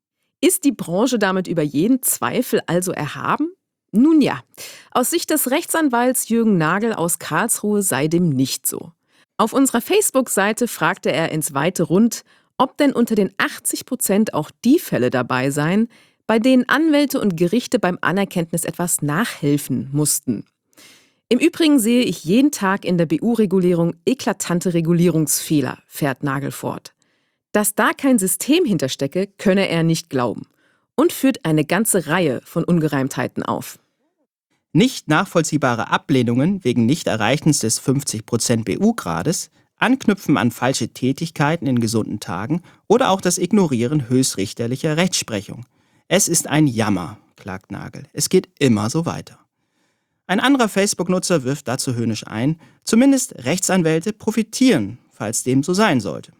S1: Ist die Branche damit über jeden Zweifel also erhaben? Nun ja, aus Sicht des Rechtsanwalts Jürgen Nagel aus Karlsruhe sei dem nicht so. Auf unserer Facebook-Seite fragte er ins weite Rund, ob denn unter den achtzig Prozent auch die Fälle dabei seien, bei denen Anwälte und Gerichte beim Anerkenntnis etwas nachhelfen mussten. Im Übrigen sehe ich jeden Tag in der B U-Regulierung eklatante Regulierungsfehler, fährt Nagel fort. Dass da kein System hinterstecke, könne er nicht glauben und führt eine ganze Reihe von Ungereimtheiten auf.
S2: Nicht nachvollziehbare Ablehnungen wegen Nichterreichens des fünfzig Prozent B U-Grades, Anknüpfen an falsche Tätigkeiten in gesunden Tagen oder auch das Ignorieren höchstrichterlicher Rechtsprechung. Es ist ein Jammer, klagt Nagel. Es geht immer so weiter. Ein anderer Facebook-Nutzer wirft dazu höhnisch ein, zumindest Rechtsanwälte profitieren, falls dem so sein sollte.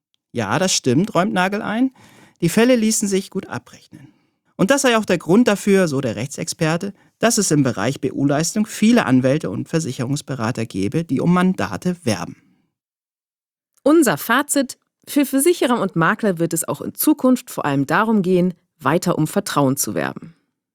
S2: Ja, das stimmt, räumt Nagel ein. Die Fälle ließen sich gut abrechnen. Und das sei auch der Grund dafür, so der Rechtsexperte, dass es im Bereich B U-Leistung viele Anwälte und Versicherungsberater gebe, die um Mandate werben.
S1: Unser Fazit: Für Versicherer und Makler wird es auch in Zukunft vor allem darum gehen, weiter um Vertrauen zu werben.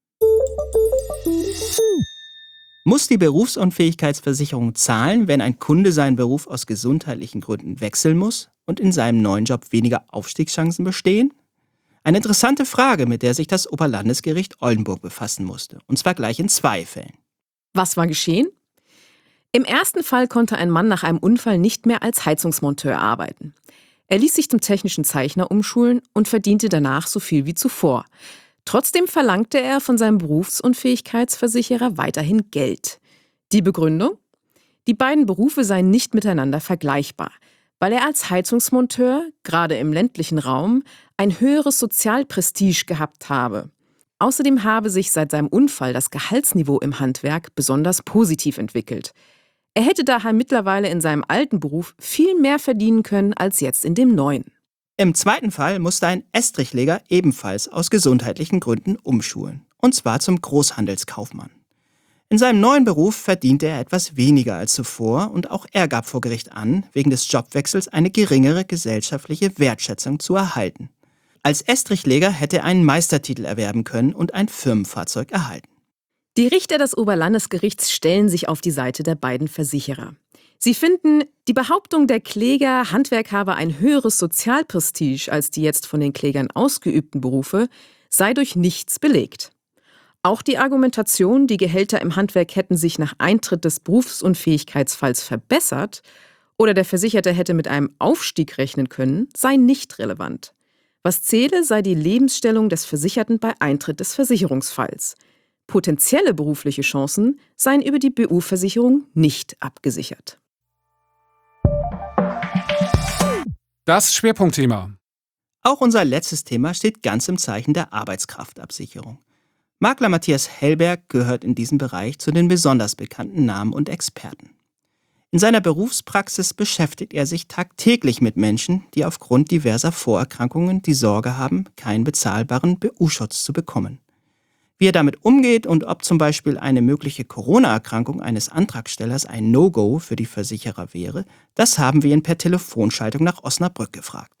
S2: Muss die Berufsunfähigkeitsversicherung zahlen, wenn ein Kunde seinen Beruf aus gesundheitlichen Gründen wechseln muss und in seinem neuen Job weniger Aufstiegschancen bestehen? Eine interessante Frage, mit der sich das Oberlandesgericht Oldenburg befassen musste. Und zwar gleich in zwei Fällen.
S1: Was war geschehen? Im ersten Fall konnte ein Mann nach einem Unfall nicht mehr als Heizungsmonteur arbeiten. Er ließ sich zum technischen Zeichner umschulen und verdiente danach so viel wie zuvor. Trotzdem verlangte er von seinem Berufsunfähigkeitsversicherer weiterhin Geld. Die Begründung? Die beiden Berufe seien nicht miteinander vergleichbar, weil er als Heizungsmonteur, gerade im ländlichen Raum, ein höheres Sozialprestige gehabt habe. Außerdem habe sich seit seinem Unfall das Gehaltsniveau im Handwerk besonders positiv entwickelt. Er hätte daher mittlerweile in seinem alten Beruf viel mehr verdienen können als jetzt in dem neuen.
S2: Im zweiten Fall musste ein Estrichleger ebenfalls aus gesundheitlichen Gründen umschulen, und zwar zum Großhandelskaufmann. In seinem neuen Beruf verdiente er etwas weniger als zuvor und auch er gab vor Gericht an, wegen des Jobwechsels eine geringere gesellschaftliche Wertschätzung zu erhalten. Als Estrichleger hätte er einen Meistertitel erwerben können und ein Firmenfahrzeug erhalten.
S1: Die Richter des Oberlandesgerichts stellen sich auf die Seite der beiden Versicherer. Sie finden, die Behauptung der Kläger, Handwerk habe ein höheres Sozialprestige als die jetzt von den Klägern ausgeübten Berufe, sei durch nichts belegt. Auch die Argumentation, die Gehälter im Handwerk hätten sich nach Eintritt des Berufsunfähigkeitsfalls verbessert oder der Versicherte hätte mit einem Aufstieg rechnen können, sei nicht relevant. Was zähle, sei die Lebensstellung des Versicherten bei Eintritt des Versicherungsfalls. Potenzielle berufliche Chancen seien über die B U-Versicherung nicht abgesichert.
S3: Das Schwerpunktthema.
S2: Auch unser letztes Thema steht ganz im Zeichen der Arbeitskraftabsicherung. Makler Matthias Hellberg gehört in diesem Bereich zu den besonders bekannten Namen und Experten. In seiner Berufspraxis beschäftigt er sich tagtäglich mit Menschen, die aufgrund diverser Vorerkrankungen die Sorge haben, keinen bezahlbaren B U-Schutz zu bekommen. Wie er damit umgeht und ob zum Beispiel eine mögliche Corona-Erkrankung eines Antragstellers ein No-Go für die Versicherer wäre, das haben wir ihn per Telefonschaltung nach Osnabrück gefragt.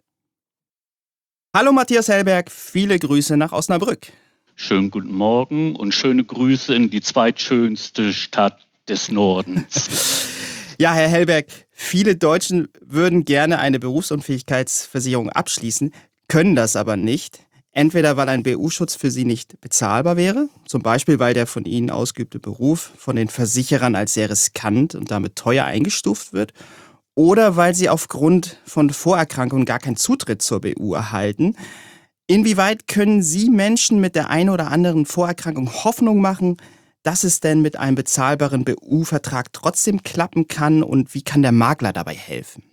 S2: Hallo Matthias Hellberg, viele Grüße nach Osnabrück.
S6: Schönen guten Morgen und schöne Grüße in die zweitschönste Stadt des Nordens.
S2: Ja, Herr Hellberg, viele Deutschen würden gerne eine Berufsunfähigkeitsversicherung abschließen, können das aber nicht. Entweder weil ein B U-Schutz für sie nicht bezahlbar wäre, zum Beispiel weil der von ihnen ausgeübte Beruf von den Versicherern als sehr riskant und damit teuer eingestuft wird, oder weil sie aufgrund von Vorerkrankungen gar keinen Zutritt zur B U erhalten. Inwieweit können Sie Menschen mit der einen oder anderen Vorerkrankung Hoffnung machen, dass es denn mit einem bezahlbaren B U-Vertrag trotzdem klappen kann, und wie kann der Makler dabei helfen?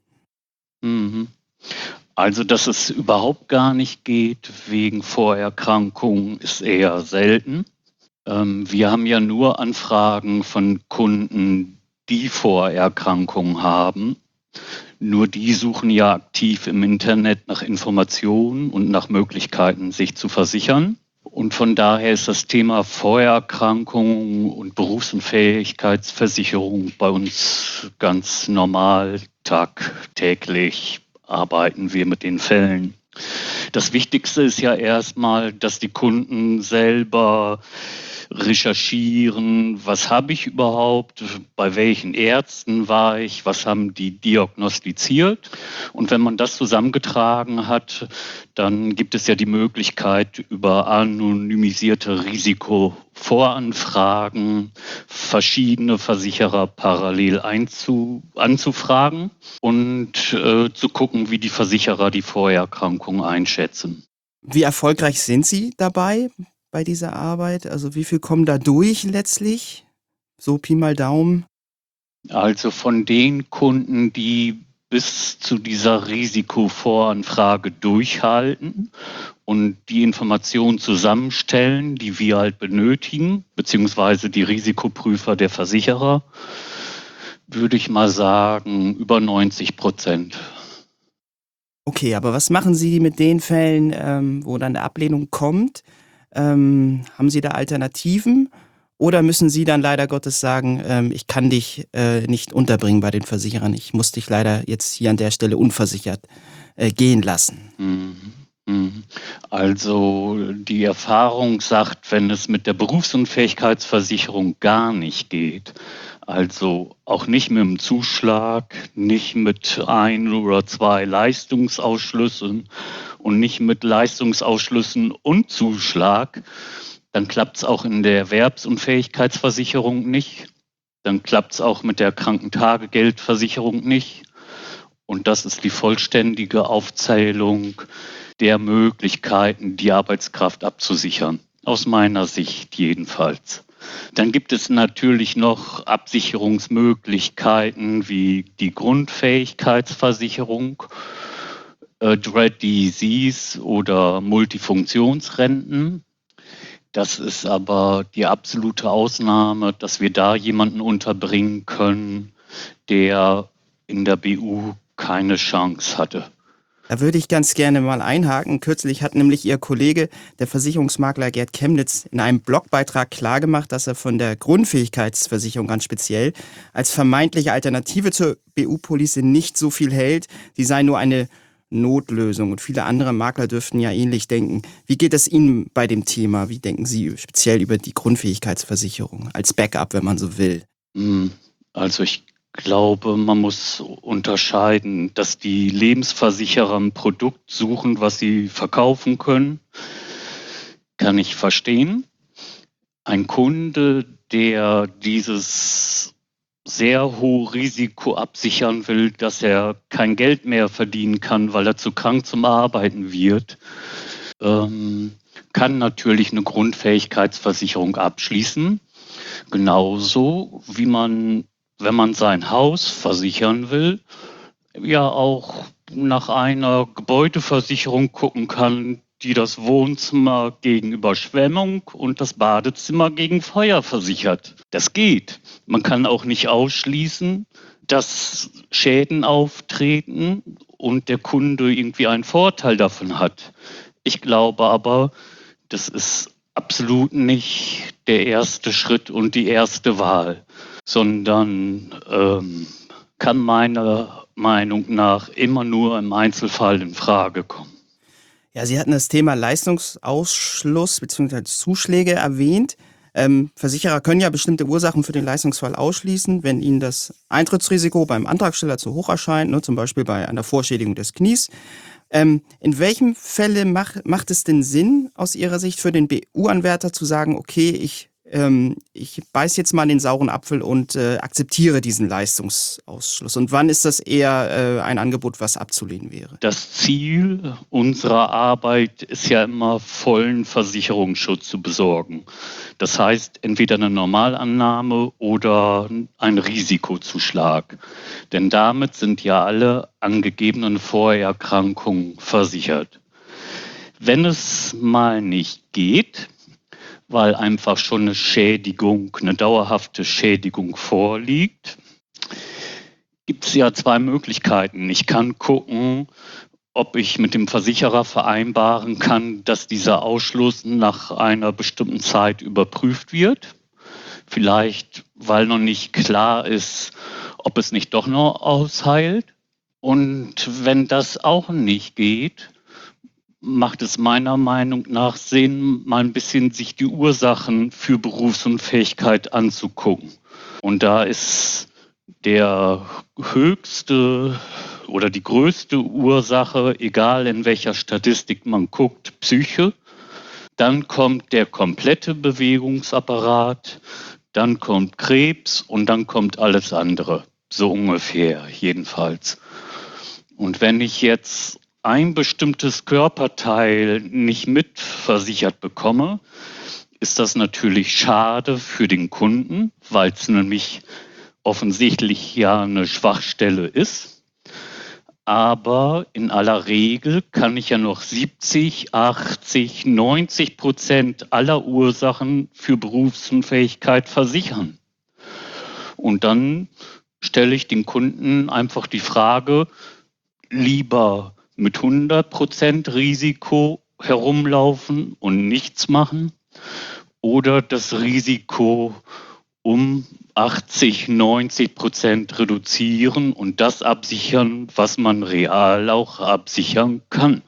S6: Mhm. Also, dass es überhaupt gar nicht geht wegen Vorerkrankungen, ist eher selten. Ähm, wir haben ja nur Anfragen von Kunden, die Vorerkrankungen haben. Nur die suchen ja aktiv im Internet nach Informationen und nach Möglichkeiten, sich zu versichern. Und von daher ist das Thema Vorerkrankungen und Berufsunfähigkeitsversicherung bei uns ganz normal, tagtäglich arbeiten wir mit den Fällen. Das Wichtigste ist ja erstmal, dass die Kunden selber recherchieren, was habe ich überhaupt, bei welchen Ärzten war ich, was haben die diagnostiziert. Und wenn man das zusammengetragen hat, dann gibt es ja die Möglichkeit, über anonymisierte Risikovoranfragen verschiedene Versicherer parallel einzu, anzufragen und äh, zu gucken, wie die Versicherer die Vorerkrankung einschätzen.
S2: Wie erfolgreich sind Sie dabei bei dieser Arbeit? Also wie viel kommen da durch letztlich? So Pi mal Daumen.
S6: Also von den Kunden, die bis zu dieser Risikovoranfrage durchhalten und die Informationen zusammenstellen, die wir halt benötigen, beziehungsweise die Risikoprüfer der Versicherer, würde ich mal sagen, über neunzig Prozent.
S2: Okay, aber was machen Sie mit den Fällen, ähm, wo dann eine Ablehnung kommt? Ähm, haben Sie da Alternativen? Oder müssen Sie dann leider Gottes sagen, ähm, ich kann dich äh, nicht unterbringen bei den Versicherern, ich muss dich leider jetzt hier an der Stelle unversichert äh, gehen lassen?
S6: Also die Erfahrung sagt, wenn es mit der Berufsunfähigkeitsversicherung gar nicht geht, also auch nicht mit dem Zuschlag, nicht mit ein oder zwei Leistungsausschlüssen und nicht mit Leistungsausschlüssen und Zuschlag, dann klappt es auch in der Erwerbsunfähigkeitsversicherung nicht. Dann klappt es auch mit der Krankentagegeldversicherung nicht. Und das ist die vollständige Aufzählung der Möglichkeiten, die Arbeitskraft abzusichern. Aus meiner Sicht jedenfalls. Dann gibt es natürlich noch Absicherungsmöglichkeiten wie die Grundfähigkeitsversicherung, äh, Dread Disease oder Multifunktionsrenten. Das ist aber die absolute Ausnahme, dass wir da jemanden unterbringen können, der in der B U keine Chance hatte.
S2: Da würde ich ganz gerne mal einhaken. Kürzlich hat nämlich Ihr Kollege, der Versicherungsmakler Gerd Chemnitz, in einem Blogbeitrag klargemacht, dass er von der Grundfähigkeitsversicherung ganz speziell als vermeintliche Alternative zur B U-Police nicht so viel hält. Die sei nur eine Notlösung. Und viele andere Makler dürften ja ähnlich denken. Wie geht es Ihnen bei dem Thema? Wie denken Sie speziell über die Grundfähigkeitsversicherung als Backup, wenn man so will?
S6: Also ich Ich glaube, man muss unterscheiden, dass die Lebensversicherer ein Produkt suchen, was sie verkaufen können. Kann ich verstehen. Ein Kunde, der dieses sehr hohe Risiko absichern will, dass er kein Geld mehr verdienen kann, weil er zu krank zum Arbeiten wird, ähm, kann natürlich eine Grundfähigkeitsversicherung abschließen. Genauso wie man, wenn man sein Haus versichern will, ja auch nach einer Gebäudeversicherung gucken kann, die das Wohnzimmer gegen Überschwemmung und das Badezimmer gegen Feuer versichert. Das geht. Man kann auch nicht ausschließen, dass Schäden auftreten und der Kunde irgendwie einen Vorteil davon hat. Ich glaube aber, das ist absolut nicht der erste Schritt und die erste Wahl, sondern ähm, kann meiner Meinung nach immer nur im Einzelfall in Frage kommen.
S2: Ja, Sie hatten das Thema Leistungsausschluss bzw. Zuschläge erwähnt. Ähm, Versicherer können ja bestimmte Ursachen für den Leistungsfall ausschließen, wenn ihnen das Eintrittsrisiko beim Antragsteller zu hoch erscheint, ne, zum Beispiel bei einer Vorschädigung des Knies. Ähm, in welchem Fälle mach, macht es denn Sinn, aus Ihrer Sicht für den B U-Anwärter zu sagen, okay, ich, ähm, ich beiß jetzt mal den sauren Apfel und äh, akzeptiere diesen Leistungsausschluss? Und wann ist das eher äh, ein Angebot, was abzulehnen wäre?
S6: Das Ziel unserer Arbeit ist ja immer, vollen Versicherungsschutz zu besorgen. Das heißt, entweder eine Normalannahme oder ein Risikozuschlag. Denn damit sind ja alle angegebenen Vorerkrankungen versichert. Wenn es mal nicht geht, weil einfach schon eine Schädigung, eine dauerhafte Schädigung vorliegt, gibt es ja zwei Möglichkeiten. Ich kann gucken, ob ich mit dem Versicherer vereinbaren kann, dass dieser Ausschluss nach einer bestimmten Zeit überprüft wird. Vielleicht, weil noch nicht klar ist, ob es nicht doch noch ausheilt. Und wenn das auch nicht geht, macht es meiner Meinung nach Sinn, mal ein bisschen sich die Ursachen für Berufsunfähigkeit anzugucken. Und da ist der höchste oder die größte Ursache, egal in welcher Statistik man guckt, Psyche. Dann kommt der komplette Bewegungsapparat, dann kommt Krebs und dann kommt alles andere. So ungefähr jedenfalls. Und wenn ich jetzt ein bestimmtes Körperteil nicht mitversichert bekomme, ist das natürlich schade für den Kunden, weil es nämlich offensichtlich ja eine Schwachstelle ist. Aber in aller Regel kann ich ja noch siebzig, achtzig, neunzig Prozent aller Ursachen für Berufsunfähigkeit versichern. Und dann stelle ich den Kunden einfach die Frage, lieber mit hundert Prozent Risiko herumlaufen und nichts machen oder das Risiko um achtzig, neunzig Prozent reduzieren und das absichern, was man real auch absichern kann.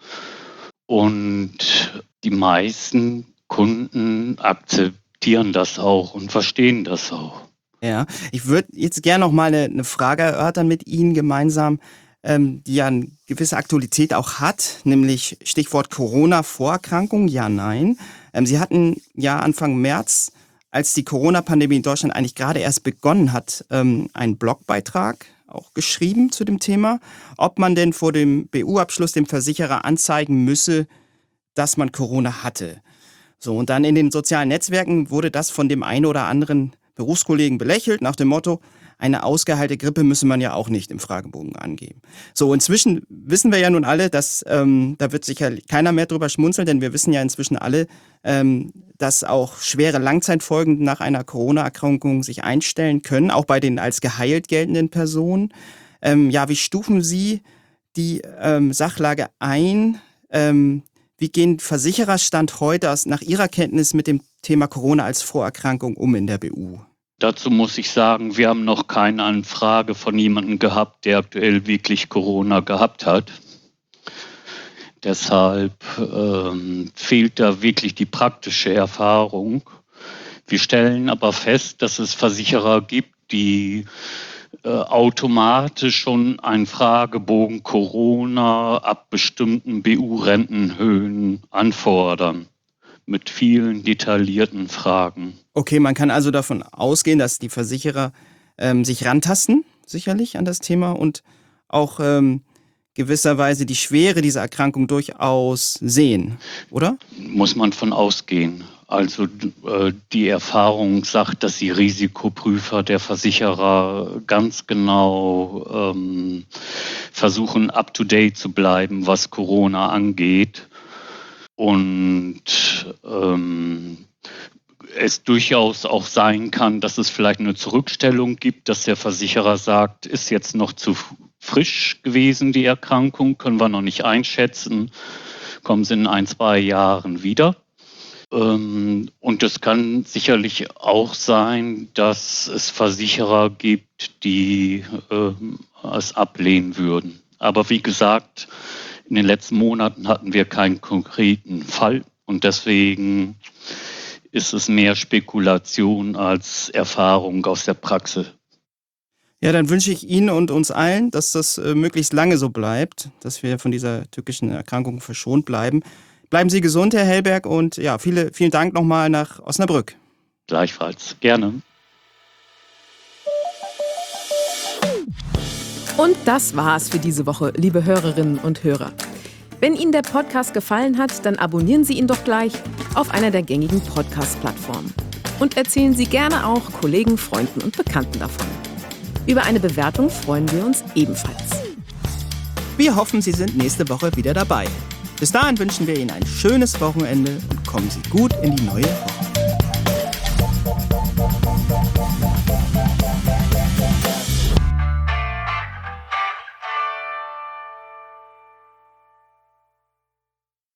S6: Und die meisten Kunden akzeptieren das auch und verstehen das auch.
S2: Ja, ich würde jetzt gerne noch mal eine, eine Frage erörtern mit Ihnen gemeinsam, ähm, die ja eine gewisse Aktualität auch hat, nämlich Stichwort Corona-Vorerkrankung, ja, nein. Ähm, Sie hatten ja Anfang März, als die Corona-Pandemie in Deutschland eigentlich gerade erst begonnen hat, ähm, einen Blogbeitrag auch geschrieben zu dem Thema, ob man denn vor dem B U-Abschluss dem Versicherer anzeigen müsse, dass man Corona hatte. So, und dann in den sozialen Netzwerken wurde das von dem einen oder anderen Berufskollegen belächelt, nach dem Motto, eine ausgeheilte Grippe müsse man ja auch nicht im Fragebogen angeben. So, inzwischen wissen wir ja nun alle, dass ähm, da wird sicher keiner mehr drüber schmunzeln, denn wir wissen ja inzwischen alle, ähm, dass auch schwere Langzeitfolgen nach einer Corona-Erkrankung sich einstellen können, auch bei den als geheilt geltenden Personen. Ähm, ja, wie stufen Sie die ähm, Sachlage ein? Ähm, wie gehen Versicherer Stand heute aus, nach Ihrer Kenntnis mit dem Thema Corona als Vorerkrankung um in der B U?
S6: Dazu muss ich sagen, wir haben noch keine Anfrage von jemandem gehabt, der aktuell wirklich Corona gehabt hat. Deshalb ähm, fehlt da wirklich die praktische Erfahrung. Wir stellen aber fest, dass es Versicherer gibt, die äh, automatisch schon einen Fragebogen Corona ab bestimmten B U-Rentenhöhen anfordern. Mit vielen detaillierten Fragen.
S2: Okay, man kann also davon ausgehen, dass die Versicherer ähm, sich rantasten, sicherlich, an das Thema und auch ähm, gewisserweise die Schwere dieser Erkrankung durchaus sehen, oder?
S6: Muss man von ausgehen. Also äh, die Erfahrung sagt, dass die Risikoprüfer der Versicherer ganz genau ähm, versuchen, up-to-date zu bleiben, was Corona angeht. Und ähm, es durchaus auch sein kann, dass es vielleicht eine Zurückstellung gibt, dass der Versicherer sagt, ist jetzt noch zu frisch gewesen, die Erkrankung, können wir noch nicht einschätzen, kommen sie in ein, zwei Jahren wieder. Ähm, und es kann sicherlich auch sein, dass es Versicherer gibt, die äh, es ablehnen würden. Aber wie gesagt, in den letzten Monaten hatten wir keinen konkreten Fall und deswegen ist es mehr Spekulation als Erfahrung aus der Praxis.
S2: Ja, dann wünsche ich Ihnen und uns allen, dass das äh, möglichst lange so bleibt, dass wir von dieser tückischen Erkrankung verschont bleiben. Bleiben Sie gesund, Herr Hellberg, und ja, viele, vielen Dank nochmal nach Osnabrück.
S6: Gleichfalls, gerne.
S1: Und das war's für diese Woche, liebe Hörerinnen und Hörer. Wenn Ihnen der Podcast gefallen hat, dann abonnieren Sie ihn doch gleich auf einer der gängigen Podcast-Plattformen. Und erzählen Sie gerne auch Kollegen, Freunden und Bekannten davon. Über eine Bewertung freuen wir uns ebenfalls.
S2: Wir hoffen, Sie sind nächste Woche wieder dabei. Bis dahin wünschen wir Ihnen ein schönes Wochenende und kommen Sie gut in die neue Woche.